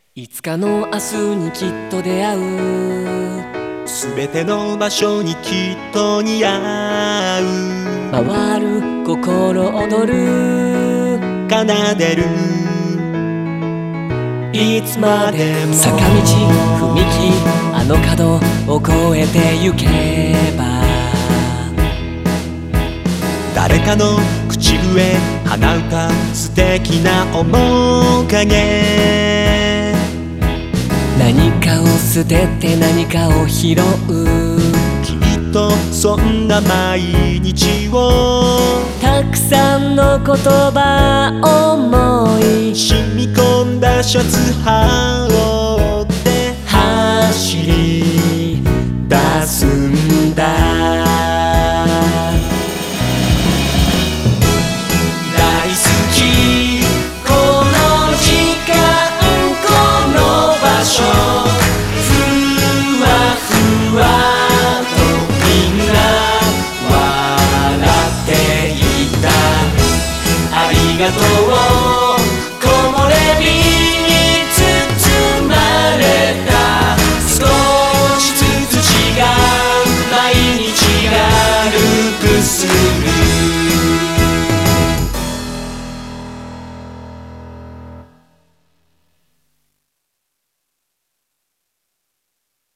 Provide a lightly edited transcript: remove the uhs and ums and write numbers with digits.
いつかの明日にきっと出会う、 すべての場所にきっと似合う、 回る心躍る、 奏でるいつまでも。 坂道踏切あの角を越えて行けば、 誰かの口笛放った素敵な面影、 何かを捨てて何かを拾う、 きっとそんな毎日をたくさんの言葉思い染み込んだシャツ羽